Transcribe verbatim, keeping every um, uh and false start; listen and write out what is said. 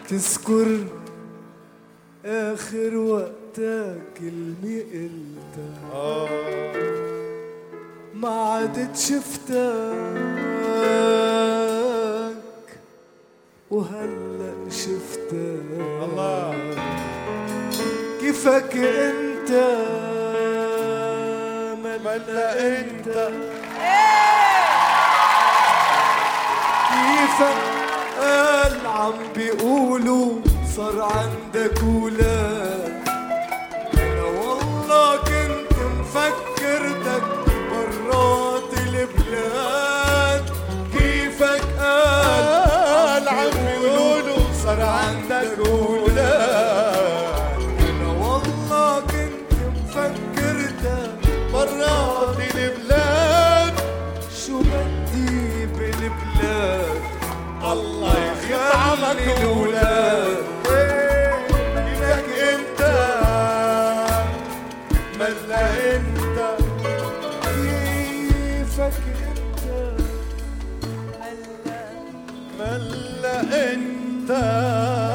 تذكر آخر وقتك المي قلتك ما عدت شفتك وهلأ شفتك الله كيفك انت ملا انت كيفك قال عم بيقولوا صار عندك ولاد انا والله كنت مفكرتك برات البلاد كيفك قال عم بيقولوا صار عندك ولاد انا والله كنت مفكرتك برات البلاد شو بدي بالبلاد الله يخلي الولاد كيفك انت ملا انت كيفك انت ملا انت